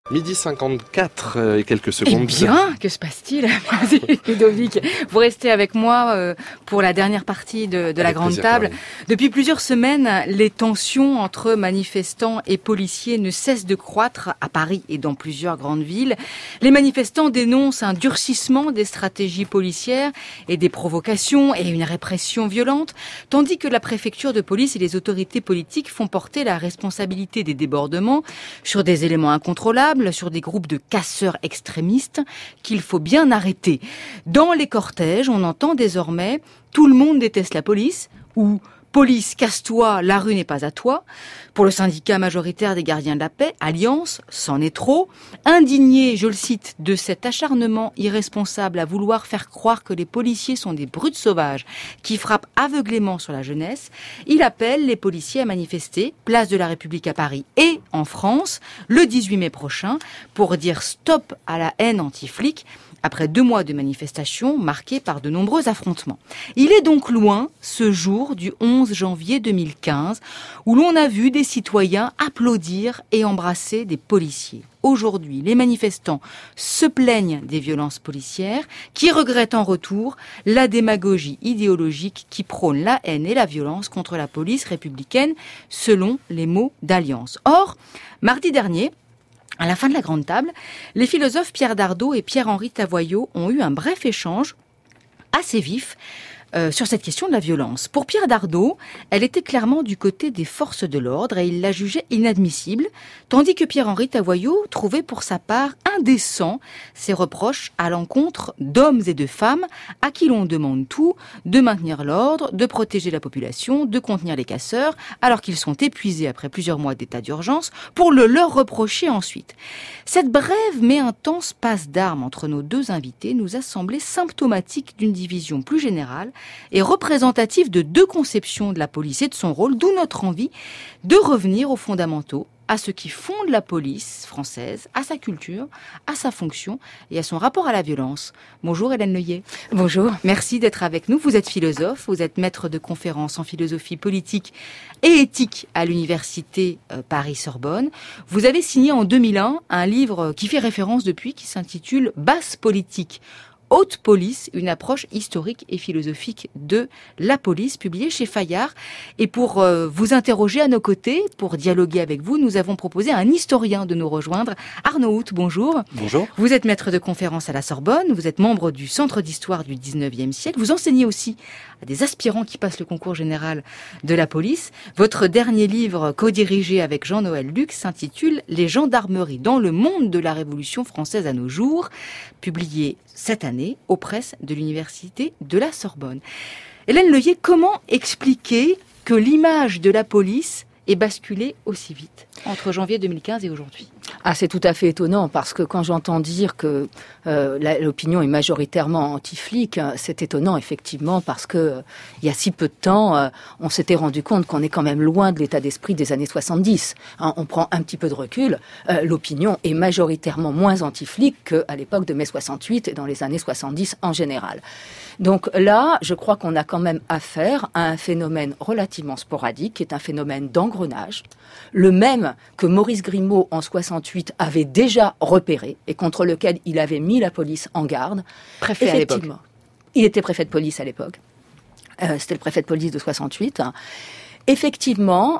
Midi 54 et quelques secondes. Eh bien, que se passe-t-il? Merci Ludovic. Vous restez avec moi pour la dernière partie de la grande plaisir, table. Caroline. Depuis plusieurs semaines, les tensions entre manifestants et policiers ne cessent de croître à Paris et dans plusieurs grandes villes. Les manifestants dénoncent un durcissement des stratégies policières et des provocations et une répression violente, tandis que la préfecture de police et les autorités politiques font porter la responsabilité des débordements sur des éléments incontrôlables, sur des groupes de casseurs extrémistes qu'il faut bien arrêter. Dans les cortèges, on entend désormais « tout le monde déteste la police » ou « police, casse-toi, la rue n'est pas à toi ». Pour le syndicat majoritaire des gardiens de la paix, Alliance, c'en est trop. Indigné, je le cite, de cet acharnement irresponsable à vouloir faire croire que les policiers sont des brutes sauvages qui frappent aveuglément sur la jeunesse, il appelle les policiers à manifester, place de la République à Paris et en France, le 18 mai prochain, pour dire stop à la haine anti-flic, après 2 mois de manifestations marquées par de nombreux affrontements. Il est donc loin ce jour du 11 janvier 2015 où l'on a vu des citoyens applaudir et embrasser des policiers. Aujourd'hui, les manifestants se plaignent des violences policières qui regrettent en retour la démagogie idéologique qui prône la haine et la violence contre la police républicaine selon les mots d'Alliance. Or, mardi dernier, à la fin de la grande table, les philosophes Pierre Dardot et Pierre-Henri Tavoyot ont eu un bref échange assez vif sur cette question de la violence. Pour Pierre Dardot, elle était clairement du côté des forces de l'ordre et il la jugeait inadmissible, tandis que Pierre-Henri Tavoyot trouvait pour sa part indécent ses reproches à l'encontre d'hommes et de femmes à qui l'on demande tout, de maintenir l'ordre, de protéger la population, de contenir les casseurs, alors qu'ils sont épuisés après plusieurs mois d'état d'urgence, pour le leur reprocher ensuite. Cette brève mais intense passe d'armes entre nos deux invités nous a semblé symptomatique d'une division plus générale et représentative de 2 conceptions de la police et de son rôle, d'où notre envie de revenir aux fondamentaux, à ce qui fonde la police française, à sa culture, à sa fonction et à son rapport à la violence. Bonjour Hélène Leuillet. Bonjour. Merci d'être avec nous. Vous êtes philosophe, vous êtes maître de conférences en philosophie politique et éthique à l'université Paris-Sorbonne. Vous avez signé en 2001 un livre qui fait référence depuis, qui s'intitule « Basse politique ». Haute police, une approche historique et philosophique de la police, publiée chez Fayard. Et pour vous interroger à nos côtés, pour dialoguer avec vous, nous avons proposé à un historien de nous rejoindre. Arnaud Hout, bonjour. Bonjour. Vous êtes maître de conférences à la Sorbonne, vous êtes membre du Centre d'histoire du 19e siècle, vous enseignez aussi à des aspirants qui passent le concours général de la police. Votre dernier livre, co-dirigé avec Jean-Noël Luc, s'intitule « Les gendarmeries dans le monde de la Révolution française à nos jours », publié cette année aux presses de l'université de la Sorbonne. Hélène Leuillet, comment expliquer que l'image de la police ait basculé aussi vite entre janvier 2015 et aujourd'hui? Ah, c'est tout à fait étonnant parce que quand j'entends dire que l'opinion est majoritairement anti-flic, c'est étonnant effectivement parce que il y a si peu de temps, on s'était rendu compte qu'on est quand même loin de l'état d'esprit des années 70. On prend un petit peu de recul, l'opinion est majoritairement moins anti-flic qu'à l'époque de mai 68 et dans les années 70 en général. Donc là, je crois qu'on a quand même affaire à un phénomène relativement sporadique, qui est un phénomène d'engrenage, le même que Maurice Grimaud en 68 avait déjà repéré et contre lequel il avait mis la police en garde. Préfet à l'époque. Il était préfet de police à l'époque. C'était le préfet de police de 68. Effectivement,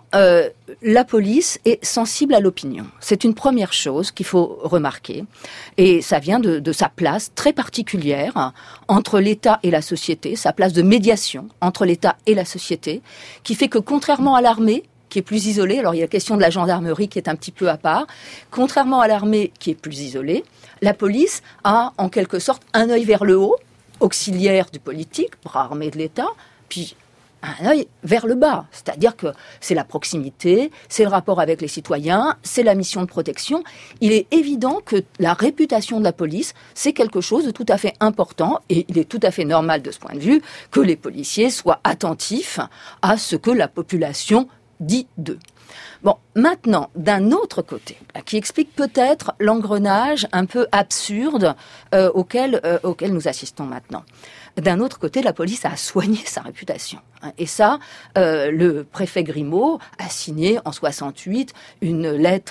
la police est sensible à l'opinion. C'est une première chose qu'il faut remarquer. Et ça vient de sa place très particulière entre l'État et la société, sa place de médiation entre l'État et la société, qui fait que contrairement à l'armée, qui est plus isolée, alors il y a la question de la gendarmerie qui est un petit peu à part, contrairement à l'armée qui est plus isolée, la police a en quelque sorte un œil vers le haut, auxiliaire du politique, bras armé de l'État, puis un œil vers le bas, c'est-à-dire que c'est la proximité, c'est le rapport avec les citoyens, c'est la mission de protection. Il est évident que la réputation de la police, c'est quelque chose de tout à fait important et il est tout à fait normal de ce point de vue que les policiers soient attentifs à ce que la population dit d'eux. Bon, maintenant, d'un autre côté, qui explique peut-être l'engrenage un peu absurde auquel nous assistons maintenant. D'un autre côté, la police a soigné sa réputation. Et ça, le préfet Grimaud a signé en 68 une lettre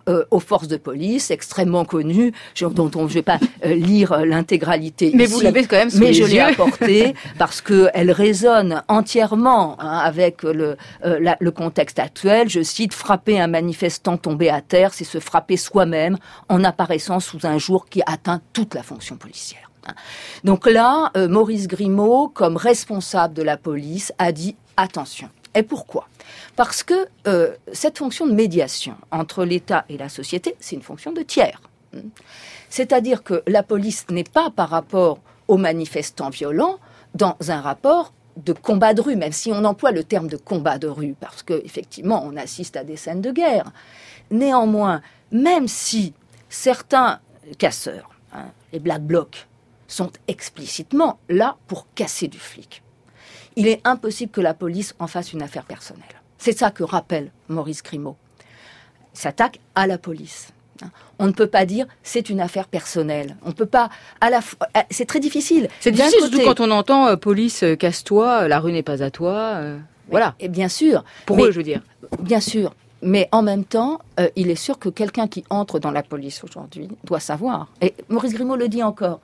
aux forces de police, extrêmement connu, dont je ne vais pas lire l'intégralité mais ici. Vous l'avez quand même sous mais les je yeux. l'ai apporté parce qu'elle résonne entièrement avec le contexte actuel. Je cite, « Frapper un manifestant tombé à terre, c'est se frapper soi-même en apparaissant sous un jour qui atteint toute la fonction policière. » Donc là, Maurice Grimaud, comme responsable de la police, a dit « attention ». Et pourquoi ? Parce que cette fonction de médiation entre l'État et la société, c'est une fonction de tiers. C'est-à-dire que la police n'est pas par rapport aux manifestants violents dans un rapport de combat de rue, même si on emploie le terme de combat de rue, parce qu'effectivement, on assiste à des scènes de guerre. Néanmoins, même si certains casseurs, les Black Blocs, sont explicitement là pour casser du flic, il est impossible que la police en fasse une affaire personnelle. C'est ça que rappelle Maurice Grimaud. Il s'attaque à la police. On ne peut pas dire c'est une affaire personnelle. On peut pas c'est très difficile. C'est difficile surtout quand on entend police casse-toi, la rue n'est pas à toi. Voilà. Et bien sûr. Pour eux, je veux dire. Bien sûr. Mais en même temps, il est sûr que quelqu'un qui entre dans la police aujourd'hui doit savoir. Et Maurice Grimaud le dit encore.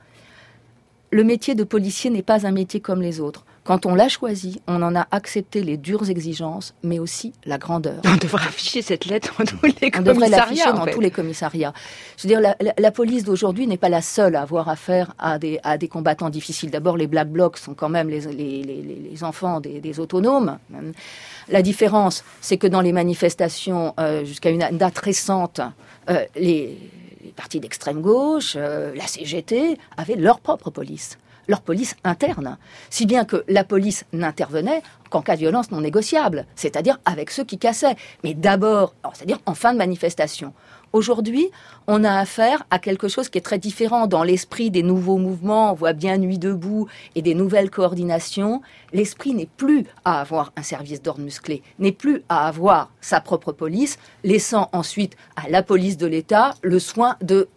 Le métier de policier n'est pas un métier comme les autres. Quand on l'a choisi, on en a accepté les dures exigences, mais aussi la grandeur. On devrait afficher cette lettre dans tous les commissariats. On devrait l'afficher dans tous les commissariats. Je veux dire, la police d'aujourd'hui n'est pas la seule à avoir affaire à des combattants difficiles. D'abord, les Black Blocs sont quand même les enfants des autonomes. La différence, c'est que dans les manifestations, jusqu'à une date récente, les partis d'extrême gauche, la CGT, avaient leur propre police. Leur police interne, si bien que la police n'intervenait qu'en cas de violence non négociable, c'est-à-dire avec ceux qui cassaient. Mais d'abord, c'est-à-dire en fin de manifestation. Aujourd'hui, on a affaire à quelque chose qui est très différent dans l'esprit des nouveaux mouvements. On voit bien Nuit debout et des nouvelles coordinations. L'esprit n'est plus à avoir un service d'ordre musclé, n'est plus à avoir sa propre police, laissant ensuite à la police de l'État le soin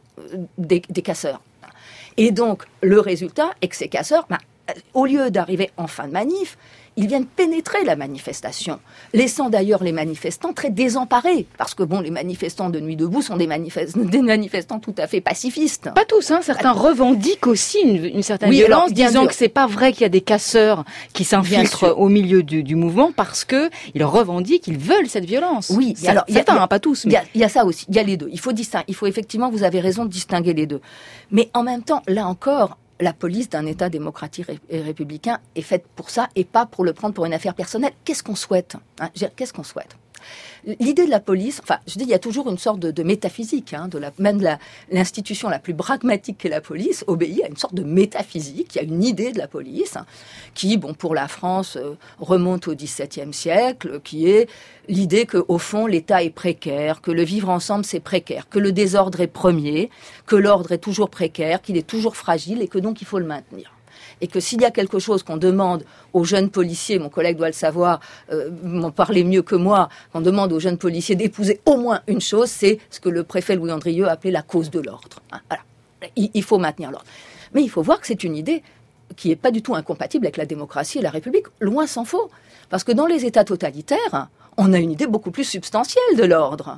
des casseurs. Et donc, le résultat est que ces casseurs, au lieu d'arriver en fin de manif, ils viennent pénétrer la manifestation, laissant d'ailleurs les manifestants très désemparés. Parce que les manifestants de Nuit debout sont des manifestants tout à fait pacifistes. Pas tous, certains revendiquent aussi une certaine violence, disant que c'est pas vrai qu'il y a des casseurs qui s'infiltrent au milieu du mouvement, parce que ils revendiquent, ils veulent cette violence. Oui, certains, pas tous. Il y a ça aussi, il y a les deux. Il faut effectivement, vous avez raison de distinguer les deux. Mais en même temps, là encore, la police d'un État démocratique et républicain est faite pour ça et pas pour le prendre pour une affaire personnelle. Qu'est-ce qu'on souhaite ? Qu'est-ce qu'on souhaite ? L'idée de la police, il y a toujours une sorte de métaphysique, l'institution la plus pragmatique qu'est la police obéit à une sorte de métaphysique. Il y a une idée de la police qui, pour la France, remonte au XVIIe siècle, qui est l'idée qu'au fond, l'État est précaire, que le vivre ensemble, c'est précaire, que le désordre est premier, que l'ordre est toujours précaire, qu'il est toujours fragile et que donc il faut le maintenir. Et que s'il y a quelque chose qu'on demande aux jeunes policiers, mon collègue doit le savoir, m'en parler mieux que moi, qu'on demande aux jeunes policiers d'épouser au moins une chose, c'est ce que le préfet Louis Andrieux appelait la cause de l'ordre. Voilà. Il faut maintenir l'ordre. Mais il faut voir que c'est une idée qui n'est pas du tout incompatible avec la démocratie et la République, loin s'en faut. Parce que dans les États totalitaires, on a une idée beaucoup plus substantielle de l'ordre.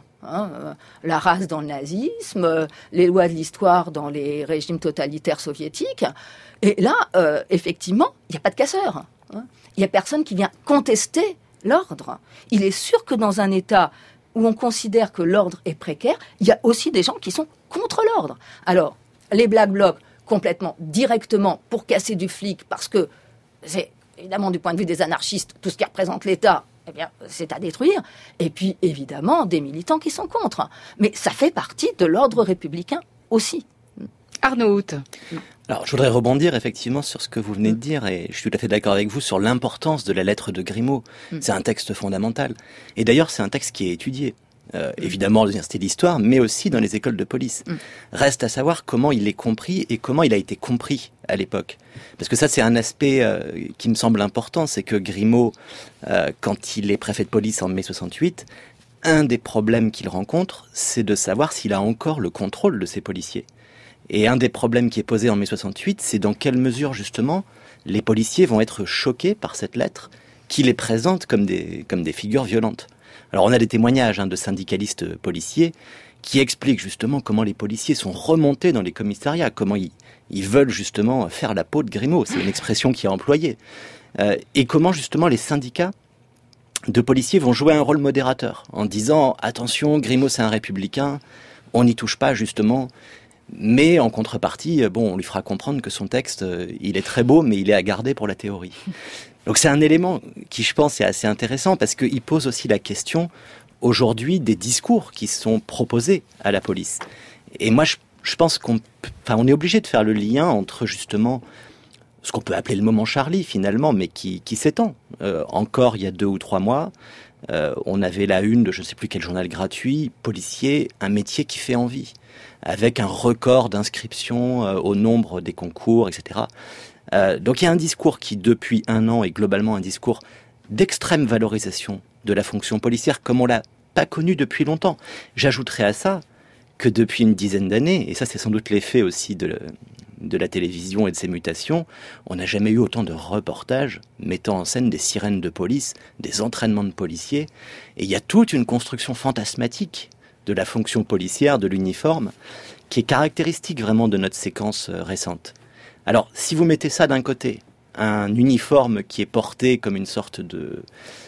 La race dans le nazisme, les lois de l'histoire dans les régimes totalitaires soviétiques. Et là, effectivement, il n'y a pas de casseurs. Il n'y a personne qui vient contester l'ordre. Il est sûr que dans un État où on considère que l'ordre est précaire, il y a aussi des gens qui sont contre l'ordre. Alors, les Black Blocs, complètement, directement, pour casser du flic, parce que c'est évidemment du point de vue des anarchistes, tout ce qui représente l'État, c'est à détruire. Et puis, évidemment, des militants qui sont contre. Mais ça fait partie de l'ordre républicain aussi. Arnaud Hout. Alors, je voudrais rebondir effectivement sur ce que vous venez de dire, et je suis tout à fait d'accord avec vous sur l'importance de la lettre de Grimaud. C'est un texte fondamental. Et d'ailleurs, c'est un texte qui est étudié. Évidemment, dans les universités d'histoire, mais aussi dans les écoles de police. Reste à savoir comment il est compris et comment il a été compris à l'époque. Parce que ça, c'est un aspect qui me semble important, c'est que Grimaud, quand il est préfet de police en mai 68, un des problèmes qu'il rencontre, c'est de savoir s'il a encore le contrôle de ses policiers. Et un des problèmes qui est posé en mai 68, c'est dans quelle mesure, justement, les policiers vont être choqués par cette lettre qui les présente comme des figures violentes. Alors, on a des témoignages de syndicalistes policiers qui explique justement comment les policiers sont remontés dans les commissariats, comment ils veulent justement faire la peau de Grimaud, c'est une expression qui est employée, et comment justement les syndicats de policiers vont jouer un rôle modérateur, en disant « Attention, Grimaud c'est un républicain, on n'y touche pas justement ». Mais en contrepartie, on lui fera comprendre que son texte, il est très beau, mais il est à garder pour la théorie. Donc c'est un élément qui, je pense, est assez intéressant parce qu'il pose aussi la question, aujourd'hui, des discours qui sont proposés à la police. Et moi, je pense qu'on est obligé de faire le lien entre, justement, ce qu'on peut appeler le moment Charlie, finalement, mais qui s'étend. Encore il y a 2 ou 3 mois, on avait la une de je ne sais plus quel journal gratuit, policier, un métier qui fait envie, avec un record d'inscription au nombre des concours, etc. Donc il y a un discours qui, depuis 1 an, est globalement un discours d'extrême valorisation de la fonction policière, comme on l'a pas connu depuis longtemps. J'ajouterais à ça que depuis une dizaine d'années, et ça c'est sans doute l'effet aussi de la télévision et de ses mutations, on n'a jamais eu autant de reportages mettant en scène des sirènes de police, des entraînements de policiers, et il y a toute une construction fantasmatique de la fonction policière, de l'uniforme, qui est caractéristique vraiment de notre séquence récente. Alors, si vous mettez ça d'un côté, un uniforme qui est porté comme une sorte de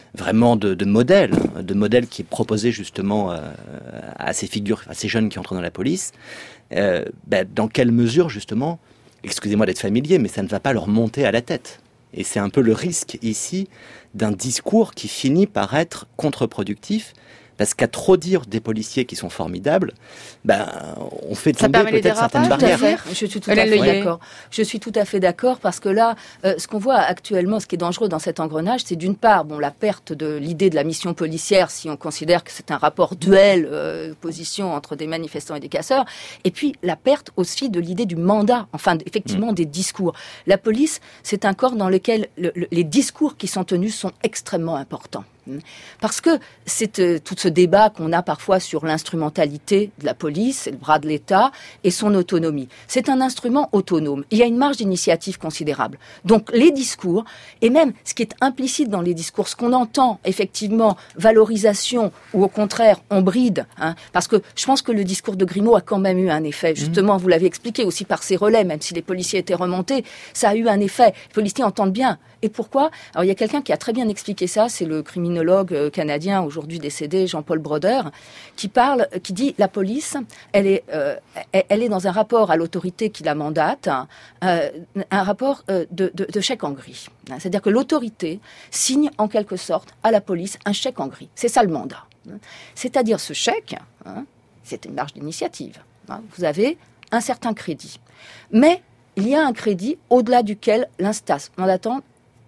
modèle qui est proposé justement à ces figures, à ces jeunes qui entrent dans la police, dans quelle mesure justement, excusez-moi d'être familier, mais ça ne va pas leur monter à la tête. Et c'est un peu le risque ici d'un discours qui finit par être contre-productif, parce qu'à trop dire des policiers qui sont formidables, on fait tomber peut-être certaines barrières. Je suis tout à fait d'accord. Je suis tout à fait d'accord parce que là, ce qu'on voit actuellement, ce qui est dangereux dans cet engrenage, c'est d'une part, la perte de l'idée de la mission policière, si on considère que c'est un rapport duel, opposition entre des manifestants et des casseurs, et puis la perte aussi de l'idée du mandat, effectivement des discours. La police, c'est un corps dans lequel les discours qui sont tenus sont extrêmement importants. Parce que c'est tout ce débat qu'on a parfois sur l'instrumentalité de la police, c'est le bras de l'État, et son autonomie. C'est un instrument autonome. Il y a une marge d'initiative considérable. Donc les discours, et même ce qui est implicite dans les discours, ce qu'on entend effectivement, valorisation, ou au contraire, on bride, parce que je pense que le discours de Grimaud a quand même eu un effet. Justement, vous l'avez expliqué aussi par ses relais, même si les policiers étaient remontés, ça a eu un effet. Les policiers entendent bien. Et pourquoi ? Alors il y a quelqu'un qui a très bien expliqué ça, c'est le criminologue canadien aujourd'hui décédé, Jean-Paul Broder, qui dit la police, elle est dans un rapport à l'autorité qui la mandate, un rapport de chèque en gris. C'est-à-dire que l'autorité signe en quelque sorte à la police un chèque en gris. C'est ça le mandat. C'est-à-dire ce chèque, c'est une marge d'initiative. Vous avez un certain crédit. Mais il y a un crédit au-delà duquel l'instance mandatante,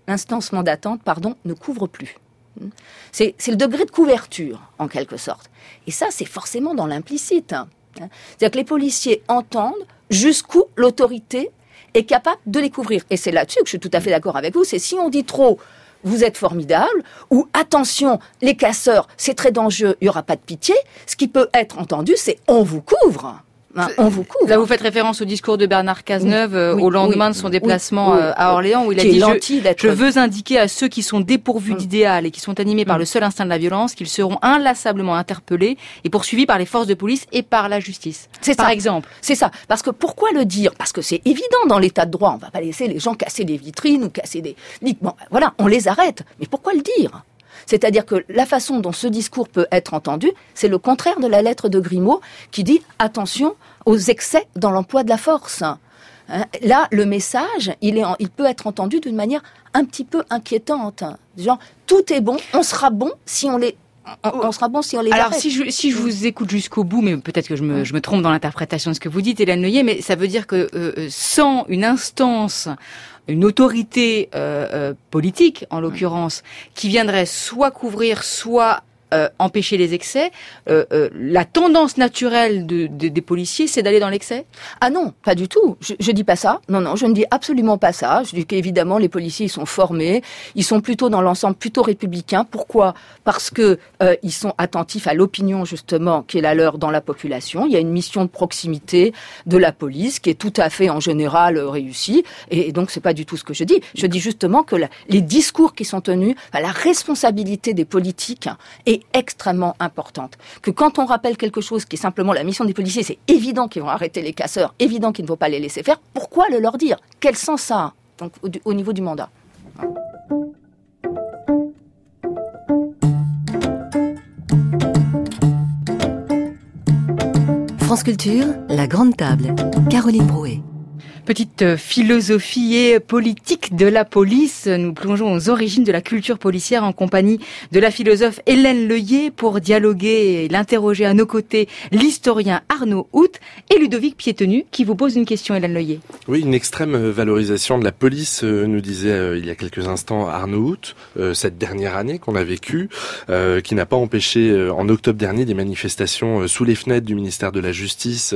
ne couvre plus. C'est le degré de couverture, en quelque sorte. Et ça, c'est forcément dans l'implicite. C'est-à-dire que les policiers entendent jusqu'où l'autorité est capable de les couvrir. Et c'est là-dessus que je suis tout à fait d'accord avec vous. C'est si on dit trop, vous êtes formidable, ou attention, les casseurs, c'est très dangereux, il n'y aura pas de pitié. Ce qui peut être entendu, c'est on vous couvre. On vous couvre. Là, vous faites référence au discours de Bernard Cazeneuve au lendemain de son déplacement à Orléans, où il a dit je veux indiquer à ceux qui sont dépourvus d'idéal et qui sont animés par le seul instinct de la violence qu'ils seront inlassablement interpellés et poursuivis par les forces de police et par la justice. C'est par exemple. C'est ça. Parce que pourquoi le dire ? Parce que c'est évident dans l'état de droit. On va pas laisser les gens casser des vitrines ou casser des... on les arrête. Mais pourquoi le dire ? C'est-à-dire que la façon dont ce discours peut être entendu, c'est le contraire de la lettre de Grimaud qui dit « attention aux excès dans l'emploi de la force ». Là, le message, il peut être entendu d'une manière un petit peu inquiétante. Genre, tout est bon, on sera bon si on les... On sera bon si on les arrête. Alors, si je vous écoute jusqu'au bout, mais peut-être que je me trompe dans l'interprétation de ce que vous dites, Hélène Neuillet, mais ça veut dire que sans une instance, une autorité politique, en l'occurrence, qui viendrait soit couvrir, soit empêcher les excès, la tendance naturelle des policiers, c'est d'aller dans l'excès ? Ah non, pas du tout. Je dis pas ça. Non, je ne dis absolument pas ça. Je dis qu'évidemment, les policiers, ils sont formés. Ils sont plutôt dans l'ensemble plutôt républicains. Pourquoi ? Parce que ils sont attentifs à l'opinion, justement, qui est la leur dans la population. Il y a une mission de proximité de la police qui est tout à fait, en général, réussie. Et donc, c'est pas du tout ce que je dis. Je dis justement que les discours qui sont tenus, la responsabilité des politiques est est extrêmement importante. Que quand on rappelle quelque chose qui est simplement la mission des policiers, c'est évident qu'ils vont arrêter les casseurs, évident qu'il ne faut pas les laisser faire, pourquoi le leur dire ? Quel sens ça a, donc, au niveau du mandat ? France Culture, la grande table. Caroline Brouet. Petite philosophie politique de la police, nous plongeons aux origines de la culture policière en compagnie de la philosophe Hélène Leuillet pour dialoguer et l'interroger à nos côtés l'historien Arnaud Hout et Ludovic Piétenu qui vous pose une question, Hélène Leuillet. Oui, une extrême valorisation de la police, nous disait il y a quelques instants Arnaud Hout, cette dernière année qu'on a vécue, qui n'a pas empêché en octobre dernier des manifestations sous les fenêtres du ministère de la Justice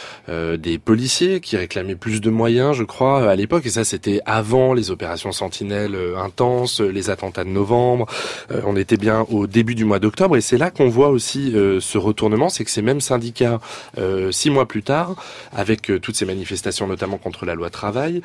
des policiers qui réclamaient plus de moyens, je crois, à l'époque, et ça c'était avant les opérations Sentinelle intenses, les attentats de novembre, on était bien au début du mois d'octobre, et c'est là qu'on voit aussi ce retournement, c'est que ces mêmes syndicats, 6 mois plus tard, avec toutes ces manifestations, notamment contre la loi travail,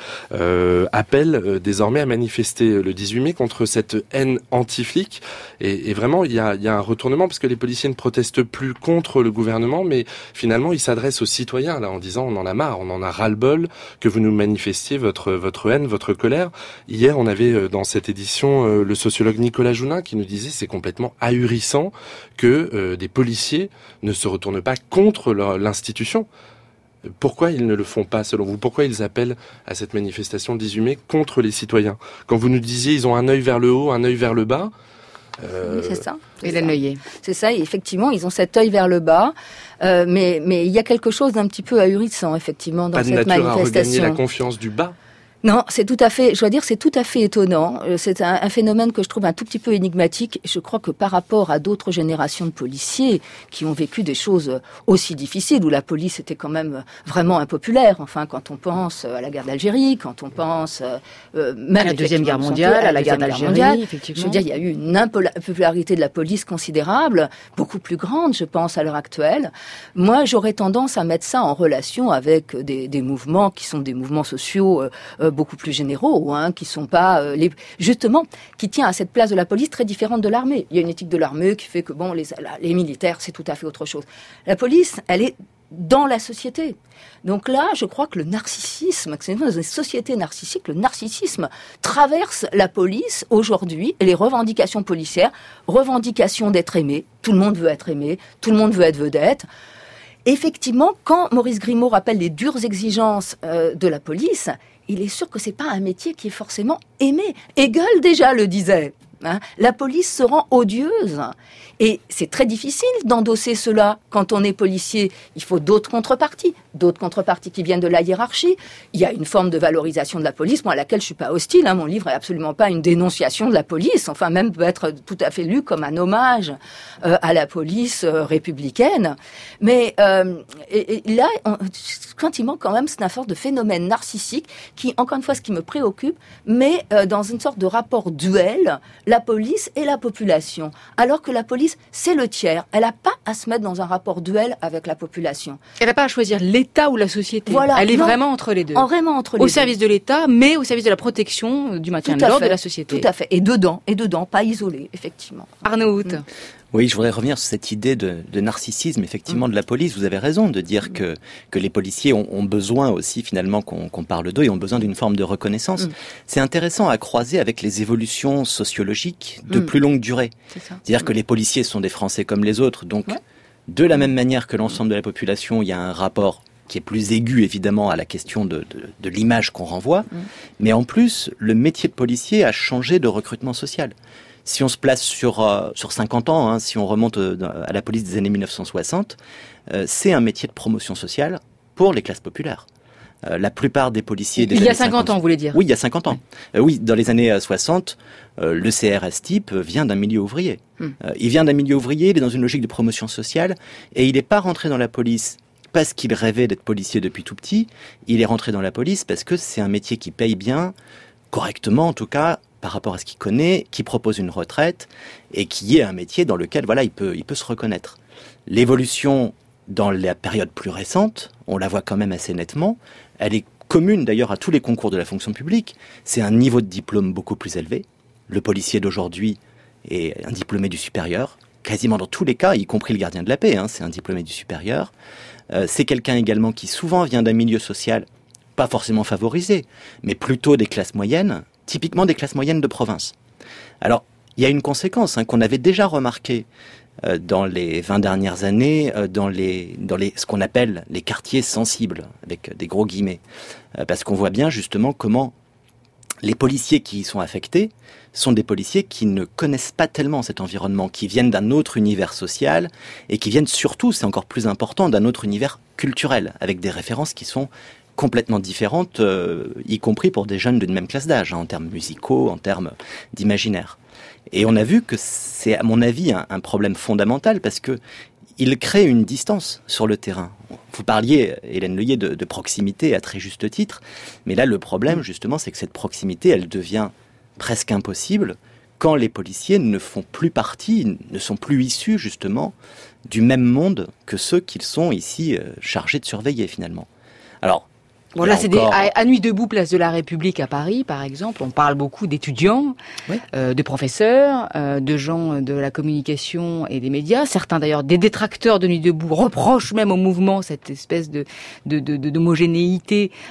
appellent désormais à manifester le 18 mai contre cette haine anti-flic, et vraiment il y a un retournement, parce que les policiers ne protestent plus contre le gouvernement, mais finalement ils s'adressent aux citoyens, là, en disant on en a marre, on en a ras-le-bol, que vous nous manifestiez votre haine, votre colère. Hier, on avait dans cette édition le sociologue Nicolas Jounin qui nous disait c'est complètement ahurissant que des policiers ne se retournent pas contre l'institution. Pourquoi ils ne le font pas, selon vous ? Pourquoi ils appellent à cette manifestation le 18 mai contre les citoyens ? Quand vous nous disiez ils ont un œil vers le haut, un œil vers le bas... Oui, c'est ça. Hélène Leuillet. C'est ça, et effectivement, ils ont cet œil vers le bas, mais il y a quelque chose d'un petit peu ahurissant, effectivement, dans cette manifestation. Pas de nature à regagner la confiance du bas ? Non, c'est tout à fait, je dois dire, c'est tout à fait étonnant. C'est un phénomène que je trouve un tout petit peu énigmatique. Je crois que par rapport à d'autres générations de policiers qui ont vécu des choses aussi difficiles, où la police était quand même vraiment impopulaire. Enfin, quand on pense à la guerre d'Algérie, quand on pense même à la Deuxième Guerre mondiale, à la guerre d'Algérie, effectivement. Je veux dire, il y a eu une impopularité de la police considérable, beaucoup plus grande, je pense, à l'heure actuelle. Moi, j'aurais tendance à mettre ça en relation avec des mouvements qui sont des mouvements sociaux beaucoup plus généraux, qui sont pas justement qui tient à cette place de la police très différente de l'armée. Il y a une éthique de l'armée qui fait que bon, les militaires, c'est tout à fait autre chose. La police, elle est dans la société. Donc là, je crois que le narcissisme, que c'est dans une société narcissique, le narcissisme traverse la police aujourd'hui et les revendications policières, revendications d'être aimé. Tout le monde veut être aimé, tout le monde veut être vedette. Effectivement, quand Maurice Grimaud rappelle les dures exigences de la police, il est sûr que c'est pas un métier qui est forcément aimé. Hegel déjà le disait. La police se rend odieuse. Et c'est très difficile d'endosser cela quand on est policier. Il faut d'autres contreparties qui viennent de la hiérarchie. Il y a une forme de valorisation de la police, moi, à laquelle je suis pas hostile. Mon livre est absolument pas une dénonciation de la police. Enfin, même peut être tout à fait lu comme un hommage à la police républicaine. Mais et là, sentiment quand même, c'est une sorte de phénomène narcissique qui, encore une fois, ce qui me préoccupe, mais dans une sorte de rapport duel, la police et la population. Alors que la police, c'est le tiers. Elle n'a pas à se mettre dans un rapport duel avec la population. Elle n'a pas à choisir l'État ou la société. Voilà, elle est vraiment entre les deux. Vraiment entre les deux. Au service de l'État, mais au service de la protection, du maintien de l'ordre de la société. Tout à fait. Et dedans, pas isolé, effectivement. Arnaud Hout. Oui, je voudrais revenir sur cette idée de narcissisme, effectivement, de la police. Vous avez raison de dire que les policiers ont besoin aussi, finalement, qu'on parle d'eux et ont besoin d'une forme de reconnaissance. C'est intéressant à croiser avec les évolutions sociologiques de plus longue durée. C'est-à-dire que les policiers sont des Français comme les autres, donc de la même manière que l'ensemble de la population, il y a un rapport qui est plus aigu, évidemment, à la question de l'image qu'on renvoie. Mais en plus, le métier de policier a changé de recrutement social. Si on se place sur 50 ans, si on remonte à la police des années 1960, c'est un métier de promotion sociale pour les classes populaires. La plupart des policiers des années 50... Il y a 50 ans, vous voulez dire ? Oui, il y a 50 ans. Oui, dans les années 60, le CRS type vient d'un milieu ouvrier. Il vient d'un milieu ouvrier, il est dans une logique de promotion sociale, et il n'est pas rentré dans la police parce qu'il rêvait d'être policier depuis tout petit, il est rentré dans la police parce que c'est un métier qui paye bien, correctement en tout cas, par rapport à ce qu'il connaît, qui propose une retraite et qui est un métier dans lequel il peut se reconnaître. L'évolution dans la période plus récente, on la voit quand même assez nettement, elle est commune d'ailleurs à tous les concours de la fonction publique, c'est un niveau de diplôme beaucoup plus élevé. Le policier d'aujourd'hui est un diplômé du supérieur, quasiment dans tous les cas, y compris le gardien de la paix, c'est un diplômé du supérieur. C'est quelqu'un également qui souvent vient d'un milieu social pas forcément favorisé, mais plutôt des classes moyennes, typiquement des classes moyennes de province. Alors, il y a une conséquence qu'on avait déjà remarqué dans les 20 dernières années, dans ce qu'on appelle les quartiers sensibles, avec des gros guillemets. Parce qu'on voit bien justement comment les policiers qui y sont affectés sont des policiers qui ne connaissent pas tellement cet environnement, qui viennent d'un autre univers social et qui viennent surtout, c'est encore plus important, d'un autre univers culturel, avec des références qui sont complètement différentes, y compris pour des jeunes d'une même classe d'âge, en termes musicaux, en termes d'imaginaire. Et on a vu que c'est, à mon avis, un problème fondamental parce que il crée une distance sur le terrain. Vous parliez, Hélène Leuillet, de proximité à très juste titre, mais là, le problème, justement, c'est que cette proximité, elle devient presque impossible quand les policiers ne font plus partie, ne sont plus issus, justement, du même monde que ceux qu'ils sont ici chargés de surveiller, finalement. Alors, voilà, c'est à Nuit debout, place de la République à Paris, par exemple, on parle beaucoup d'étudiants, de professeurs, de gens de la communication et des médias. Certains, d'ailleurs, des détracteurs de Nuit debout reprochent même au mouvement cette espèce d'homogénéité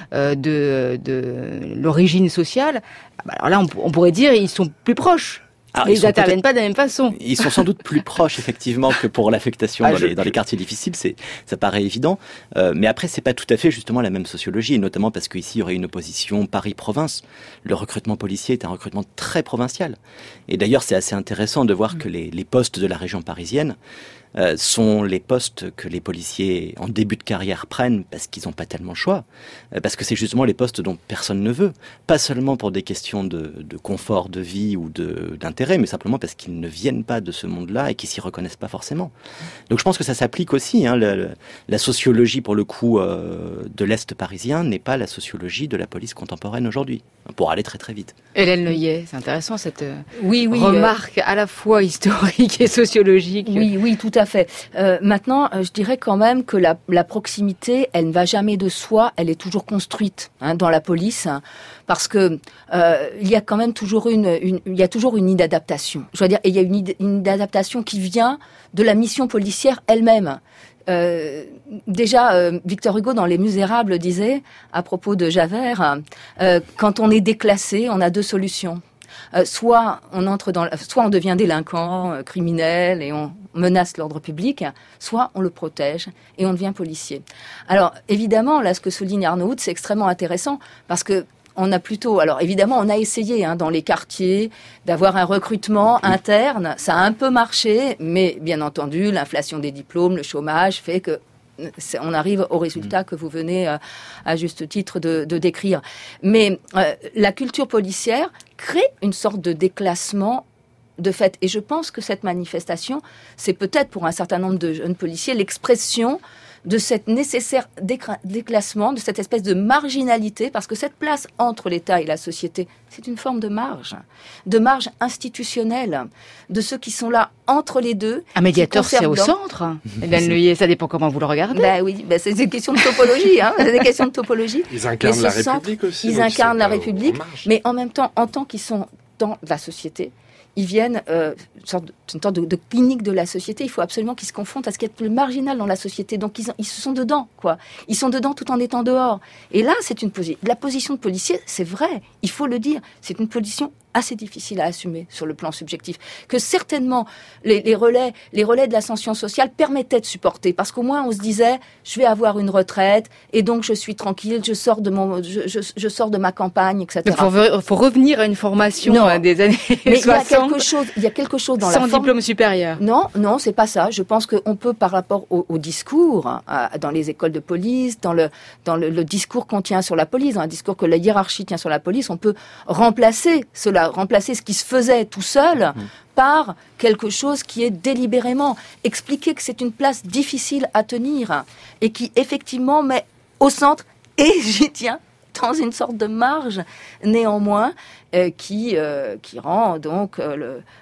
de l'origine sociale. Alors là, on pourrait dire ils sont plus proches. Mais ils n'interviennent pas de la même façon. Ils sont sans doute plus proches, effectivement, que pour l'affectation dans les quartiers difficiles. Ça paraît évident. Mais après, c'est pas tout à fait, justement, la même sociologie. Et notamment parce qu'ici, il y aurait une opposition Paris-Province. Le recrutement policier est un recrutement très provincial. Et d'ailleurs, c'est assez intéressant de voir que les postes de la région parisienne sont les postes que les policiers en début de carrière prennent parce qu'ils n'ont pas tellement le choix, parce que c'est justement les postes dont personne ne veut, pas seulement pour des questions de confort de vie ou d'intérêt, mais simplement parce qu'ils ne viennent pas de ce monde-là et qu'ils s'y reconnaissent pas forcément. Donc je pense que ça s'applique aussi, la sociologie pour le coup de l'Est parisien n'est pas la sociologie de la police contemporaine aujourd'hui, pour aller très très vite. Hélène Leuillet, c'est intéressant cette remarque à la fois historique et sociologique. Oui, tout à fait. Maintenant, je dirais quand même que la proximité, elle ne va jamais de soi, elle est toujours construite dans la police, parce que il y a quand même toujours il y a toujours une inadaptation. Je veux dire, et il y a une inadaptation qui vient de la mission policière elle-même. Déjà, Victor Hugo dans Les Misérables disait, à propos de Javert, quand on est déclassé, on a deux solutions. Soit on devient délinquant, criminel et on menace l'ordre public, soit on le protège et on devient policier. Alors évidemment, là, ce que souligne Arnaud, c'est extrêmement intéressant parce que alors évidemment, on a essayé dans les quartiers d'avoir un recrutement interne, ça a un peu marché, mais bien entendu, l'inflation des diplômes, le chômage fait que on arrive au résultat que vous venez à juste titre de décrire. Mais la culture policière crée une sorte de déclassement de fait. Et je pense que cette manifestation, c'est peut-être pour un certain nombre de jeunes policiers l'expression de cette nécessaire déclassement, de cette espèce de marginalité, parce que cette place entre l'État et la société, c'est une forme de marge institutionnelle, de ceux qui sont là entre les deux. Un médiateur, c'est au centre. Hélène Leuillet, ça dépend comment vous le regardez. Oui, c'est des questions de topologie. C'est des questions de topologie. Ils incarnent la République aussi. Ils incarnent la République, mais en même temps, en tant qu'ils sont dans la société, ils viennent une sorte de clinique de la société. Il faut absolument qu'ils se confrontent à ce qui est le marginal dans la société. Donc ils sont dedans, quoi. Ils sont dedans tout en étant dehors. Et là, c'est la position de policier, c'est vrai, il faut le dire, c'est une position assez difficile à assumer sur le plan subjectif, que certainement les relais de l'ascension sociale permettaient de supporter, parce qu'au moins on se disait, je vais avoir une retraite et donc je suis tranquille, je sors de ma campagne, etc. Il faut revenir à une formation des années 60. Mais il y a quelque chose dans sans diplôme supérieur. Non, c'est pas ça. Je pense qu'on peut, par rapport au discours dans les écoles de police, dans le discours qu'on tient sur la police, dans un discours que la hiérarchie tient sur la police, on peut remplacer ce qui se faisait tout seul par quelque chose qui est délibérément expliquer que c'est une place difficile à tenir et qui effectivement met au centre, et j'y tiens, dans une sorte de marge néanmoins qui rend donc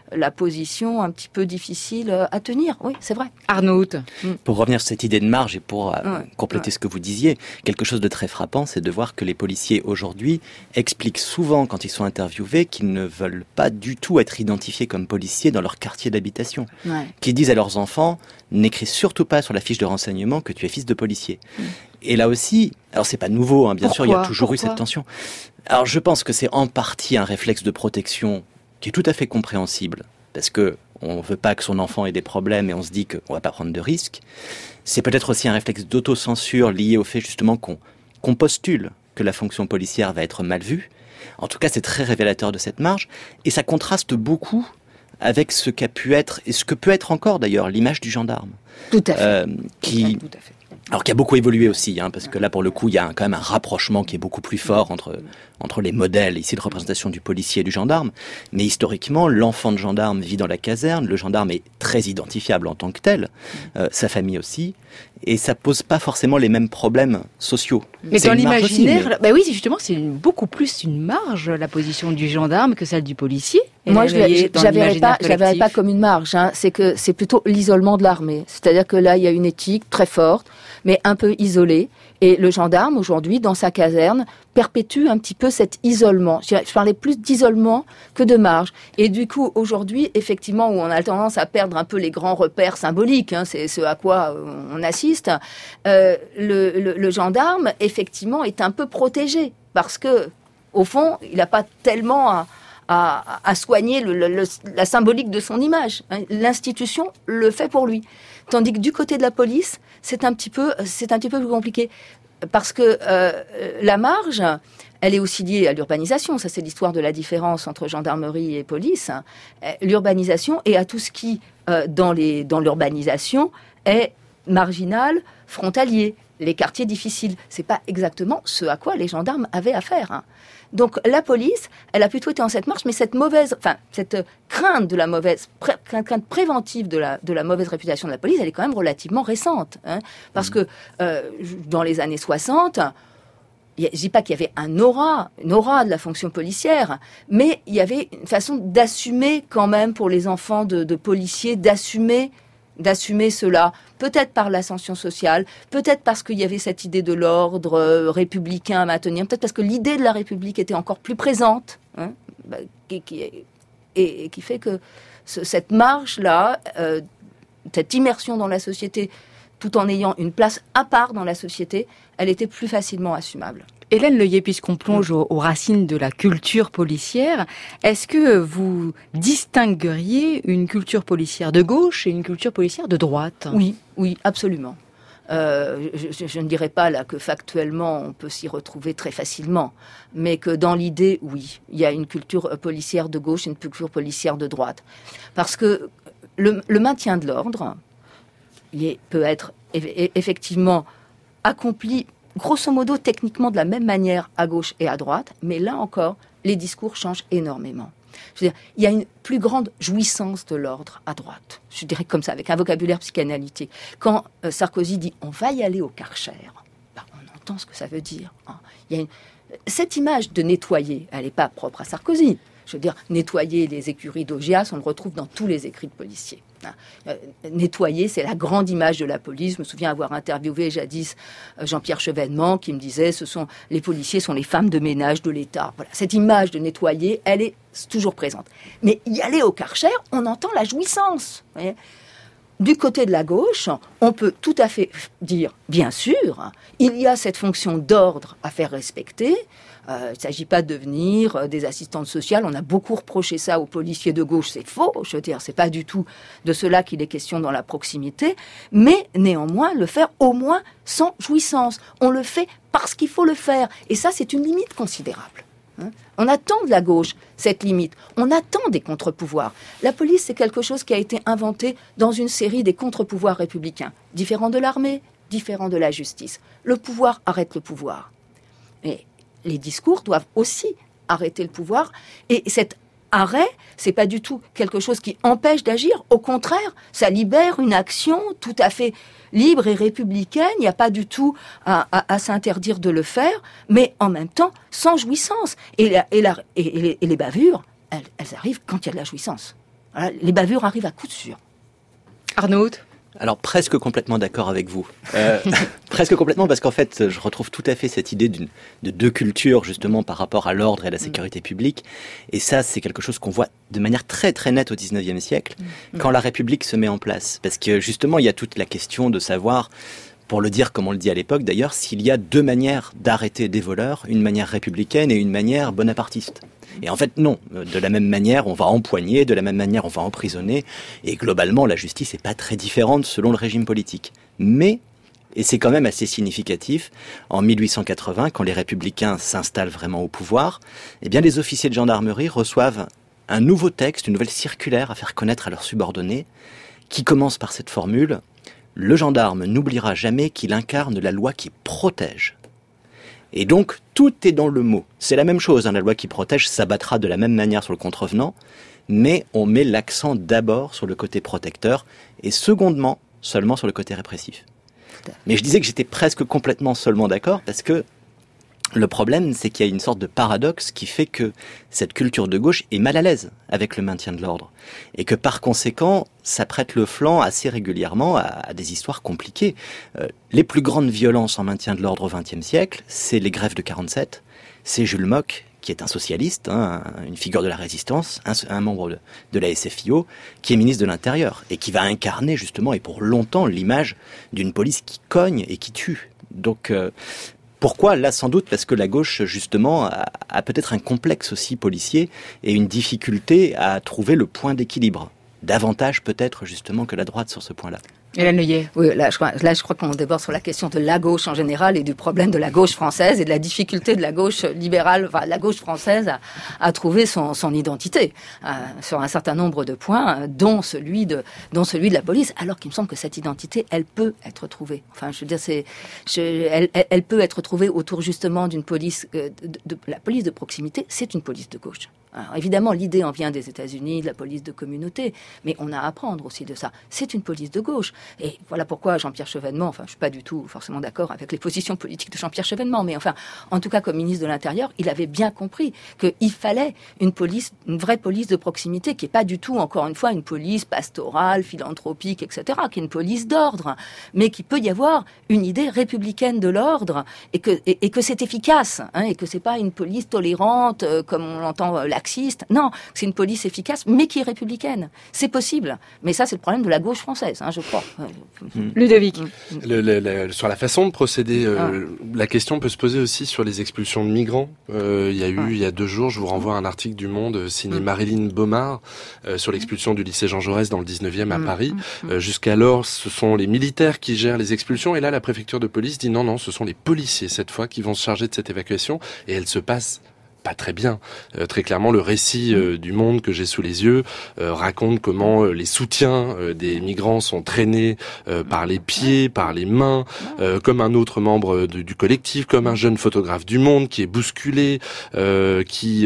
la position un petit peu difficile à tenir. Oui, c'est vrai. Arnaud. Pour revenir sur cette idée de marge et pour compléter ce que vous disiez, quelque chose de très frappant, c'est de voir que les policiers aujourd'hui expliquent souvent, quand ils sont interviewés, qu'ils ne veulent pas du tout être identifiés comme policiers dans leur quartier d'habitation. Ouais. Qu'ils disent à leurs enfants, n'écris surtout pas sur la fiche de renseignement que tu es fils de policier. Et là aussi, alors c'est pas nouveau, bien sûr, il y a toujours eu cette tension. Alors je pense que c'est en partie un réflexe de protection qui est tout à fait compréhensible, parce que on veut pas que son enfant ait des problèmes et on se dit qu'on va pas prendre de risques. C'est peut-être aussi un réflexe d'autocensure lié au fait justement qu'on postule que la fonction policière va être mal vue. En tout cas, c'est très révélateur de cette marge, et ça contraste beaucoup avec ce qu'a pu être, et ce que peut être encore d'ailleurs, l'image du gendarme. Tout à fait. Qui a beaucoup évolué aussi, parce que là, pour le coup, il y a quand même un rapprochement qui est beaucoup plus fort entre les modèles ici de représentation du policier et du gendarme. Mais historiquement, l'enfant de gendarme vit dans la caserne, le gendarme est très identifiable en tant que tel, sa famille aussi, et ça pose pas forcément les mêmes problèmes sociaux. Mais dans l'imaginaire, oui, justement, c'est beaucoup plus une marge, la position du gendarme, que celle du policier. Moi, je la verrais pas comme une marge. C'est que c'est plutôt l'isolement de l'armée. C'est-à-dire que là, il y a une éthique très forte, mais un peu isolée. Et le gendarme, aujourd'hui, dans sa caserne, perpétue un petit peu cet isolement. Je parlais plus d'isolement que de marge. Et du coup, aujourd'hui, effectivement, où on a tendance à perdre un peu les grands repères symboliques, c'est ce à quoi on assiste, le gendarme, effectivement, est un peu protégé. Parce que, au fond, il n'a pas tellement à soigner la symbolique de son image. L'institution le fait pour lui. Tandis que du côté de la police, c'est un petit peu plus compliqué. Parce que la marge, elle est aussi liée à l'urbanisation. Ça, c'est l'histoire de la différence entre gendarmerie et police. L'urbanisation et à tout ce qui, dans l'urbanisation, est marginal, frontalier. Les quartiers difficiles. C'est pas exactement ce à quoi les gendarmes avaient affaire. Donc la police, elle a plutôt été en cette marche, mais cette crainte de la crainte préventive de la mauvaise réputation de la police, elle est quand même relativement récente, parce que dans les années 60, je dis pas qu'il y avait une aura de la fonction policière, mais il y avait une façon d'assumer quand même pour les enfants de policiers, d'assumer cela, peut-être par l'ascension sociale, peut-être parce qu'il y avait cette idée de l'ordre républicain à maintenir, peut-être parce que l'idée de la République était encore plus présente, qui fait que cette marge-là, cette immersion dans la société, tout en ayant une place à part dans la société, elle était plus facilement assumable. Hélène Leuillet, puisqu'on plonge aux racines de la culture policière, est-ce que vous distingueriez une culture policière de gauche et une culture policière de droite ? Oui, absolument. Je ne dirais pas là que factuellement on peut s'y retrouver très facilement, mais que dans l'idée, oui, il y a une culture policière de gauche et une culture policière de droite. Parce que le maintien de l'ordre peut être effectivement accompli grosso modo, techniquement de la même manière à gauche et à droite, mais là encore, les discours changent énormément. Je veux dire, il y a une plus grande jouissance de l'ordre à droite. Je dirais comme ça, avec un vocabulaire psychanalytique. Quand Sarkozy dit « on va y aller au Karcher », on entend ce que ça veut dire. Il y a cette image de nettoyer, elle n'est pas propre à Sarkozy. Je veux dire, nettoyer les écuries d'Augias, on le retrouve dans tous les écrits de policiers. Nettoyer, c'est la grande image de la police. Je me souviens avoir interviewé jadis Jean-Pierre Chevènement qui me disait les policiers sont les femmes de ménage de l'État. Voilà, cette image de nettoyer, elle est toujours présente. Mais y aller au Karcher, on entend la jouissance. Du côté de la gauche, on peut tout à fait dire, bien sûr, il y a cette fonction d'ordre à faire respecter. Il ne s'agit pas de devenir des assistantes sociales. On a beaucoup reproché ça aux policiers de gauche. C'est faux. Je veux dire, c'est pas du tout de cela qu'il est question dans la proximité. Mais néanmoins, le faire au moins sans jouissance. On le fait parce qu'il faut le faire. Et ça, c'est une limite considérable. On attend de la gauche cette limite. On attend des contre-pouvoirs. La police, c'est quelque chose qui a été inventé dans une série des contre-pouvoirs républicains. Différents de l'armée, différents de la justice. Le pouvoir arrête le pouvoir. Et les discours doivent aussi arrêter le pouvoir. Et cet arrêt, c'est pas du tout quelque chose qui empêche d'agir. Au contraire, ça libère une action tout à fait libre et républicaine. Il n'y a pas du tout à s'interdire de le faire, mais en même temps, sans jouissance. Et les bavures, elles arrivent quand il y a de la jouissance. Voilà, les bavures arrivent à coup sûr. Arnaud? Alors presque complètement d'accord avec vous. Presque complètement parce qu'en fait, je retrouve tout à fait cette idée de deux cultures justement par rapport à l'ordre et à la sécurité publique. Et ça, c'est quelque chose qu'on voit de manière très très nette au 19e siècle, quand la République se met en place. Parce que justement, il y a toute la question de savoir, pour le dire comme on le dit à l'époque d'ailleurs, s'il y a deux manières d'arrêter des voleurs, une manière républicaine et une manière bonapartiste. Et en fait, non. De la même manière, on va empoigner, de la même manière, on va emprisonner. Et globalement, la justice n'est pas très différente selon le régime politique. Mais, et c'est quand même assez significatif, en 1880, quand les républicains s'installent vraiment au pouvoir, eh bien, les officiers de gendarmerie reçoivent un nouveau texte, une nouvelle circulaire à faire connaître à leurs subordonnés, qui commence par cette formule: le gendarme n'oubliera jamais qu'il incarne la loi qui protège. Et donc, tout est dans le mot. C'est la même chose, la loi qui protège s'abattra de la même manière sur le contrevenant, mais on met l'accent d'abord sur le côté protecteur et secondement seulement sur le côté répressif. Mais je disais que j'étais presque complètement seulement d'accord parce que le problème, c'est qu'il y a une sorte de paradoxe qui fait que cette culture de gauche est mal à l'aise avec le maintien de l'ordre. Et que par conséquent, ça prête le flanc assez régulièrement à des histoires compliquées. Les plus grandes violences en maintien de l'ordre au XXe siècle, c'est les grèves de 47, c'est Jules Mock, qui est un socialiste, une figure de la résistance, un membre de la SFIO, qui est ministre de l'Intérieur, et qui va incarner justement, et pour longtemps, l'image d'une police qui cogne et qui tue. Donc, pourquoi ? Là, sans doute parce que la gauche, justement, a peut-être un complexe aussi policier et une difficulté à trouver le point d'équilibre. Davantage peut-être, justement, que la droite sur ce point-là. Hélène Leuillet. Oui, là, je crois qu'on déborde sur la question de la gauche en général et du problème de la gauche française et de la difficulté de la gauche libérale, enfin, la gauche française à trouver son identité sur un certain nombre de points, dont celui de la police, alors qu'il me semble que cette identité, elle peut être trouvée. Enfin, je veux dire, elle peut être trouvée autour justement d'une police, la police de proximité, c'est une police de gauche. Alors, évidemment, l'idée en vient des États-Unis, de la police de communauté, mais on a à apprendre aussi de ça. C'est une police de gauche. Et voilà pourquoi Jean-Pierre Chevènement, enfin, je suis pas du tout forcément d'accord avec les positions politiques de Jean-Pierre Chevènement, mais enfin, en tout cas, comme ministre de l'Intérieur, il avait bien compris qu'il fallait une police, une vraie police de proximité, qui est pas du tout, encore une fois, une police pastorale, philanthropique, etc., qui est une police d'ordre, mais qui peut y avoir une idée républicaine de l'ordre, et que c'est efficace, et que c'est pas une police tolérante, comme on l'entend laxiste. Non, c'est une police efficace, mais qui est républicaine. C'est possible. Mais ça, c'est le problème de la gauche française, je crois. Ludovic. Sur la façon de procéder, la question peut se poser aussi sur les expulsions de migrants. Il y a 2 jours, je vous renvoie à un article du Monde signé Marilyn Baumard sur l'expulsion du lycée Jean Jaurès dans le 19e à Paris. Jusqu'alors, ce sont les militaires qui gèrent les expulsions. Et là, la préfecture de police dit non, ce sont les policiers cette fois qui vont se charger de cette évacuation. Et elle se passe pas très bien. Très clairement, le récit du Monde que j'ai sous les yeux raconte comment les soutiens des migrants sont traînés par les pieds, par les mains, comme un autre membre du collectif, comme un jeune photographe du Monde qui est bousculé, qui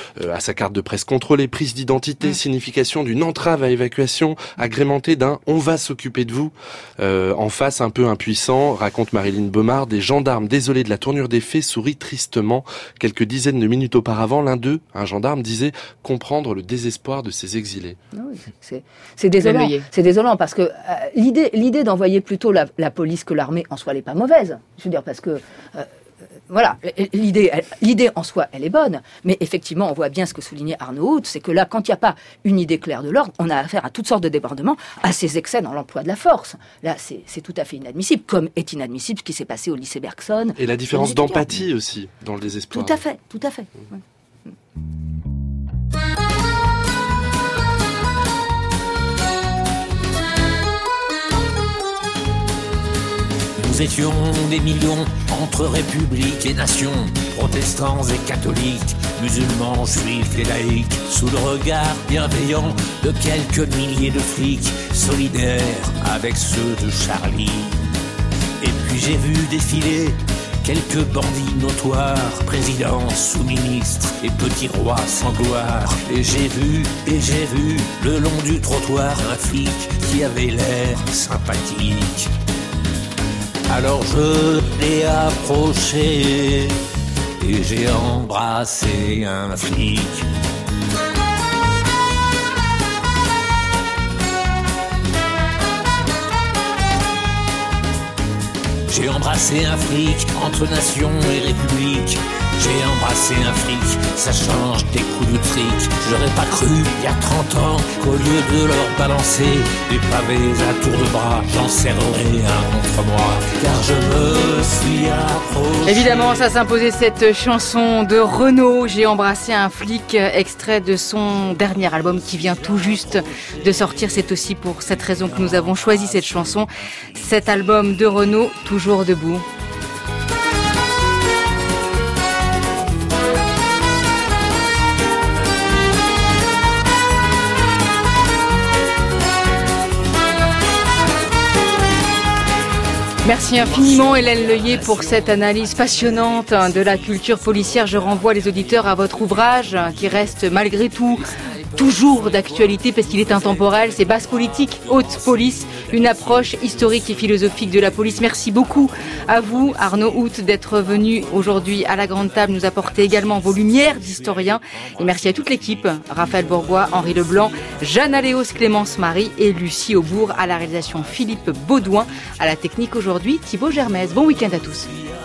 a sa carte de presse contrôlée, prise d'identité, signification d'une entrave à évacuation, agrémentée d'un « on va s'occuper de vous ». En face, un peu impuissant, raconte Marilyn Baumard, des gendarmes désolés de la tournure des faits sourient tristement. Quelques dizaines de minutes auparavant, l'un d'eux, un gendarme, disait comprendre le désespoir de ces exilés. Oui, c'est désolant. C'est désolant parce que l'idée d'envoyer plutôt la police que l'armée en soi, elle n'est pas mauvaise. Je veux dire, parce que voilà, l'idée en soi, elle est bonne, mais effectivement, on voit bien ce que soulignait Arnaud Hout, c'est que là, quand il n'y a pas une idée claire de l'ordre, on a affaire à toutes sortes de débordements, à ces excès dans l'emploi de la force. Là, c'est tout à fait inadmissible, comme est inadmissible ce qui s'est passé au lycée Bergson. Et la différence d'empathie aussi, dans le désespoir. Tout à fait. Ouais. Nous étions des millions entre république et nation, protestants et catholiques, musulmans, juifs et laïcs, sous le regard bienveillant de quelques milliers de flics, solidaires avec ceux de Charlie. Et puis j'ai vu défiler quelques bandits notoires, présidents, sous-ministres et petits rois sans gloire. Et j'ai vu, le long du trottoir, un flic qui avait l'air sympathique. Alors je l'ai approché et j'ai embrassé un flic. J'ai embrassé un flic entre nation et république. J'ai embrassé un fric, ça change des coups de trick. J'aurais pas cru, il y a 30 ans, qu'au lieu de leur balancer des pavés à tour de bras, j'en serrerais un contre moi, car je me suis approché. Évidemment, ça s'imposait cette chanson de Renaud, J'ai embrassé un flic, extrait de son dernier album qui vient tout juste de sortir. C'est aussi pour cette raison que nous avons choisi cette chanson, cet album de Renaud, Toujours debout. Merci infiniment Hélène Leuillet pour cette analyse passionnante de la culture policière. Je renvoie les auditeurs à votre ouvrage qui reste malgré tout toujours d'actualité parce qu'il est intemporel. C'est Basse Politique, Haute Police, une approche historique et philosophique de la police. Merci beaucoup à vous, Arnaud Hout, d'être venu aujourd'hui à la Grande Table nous apporter également vos lumières d'historien. Et merci à toute l'équipe, Raphaël Bourgois, Henri Leblanc, Jeanne Aléos, Clémence Marie et Lucie Aubourg, à la réalisation Philippe Baudouin, à la technique aujourd'hui Thibaut Germez. Bon week-end à tous.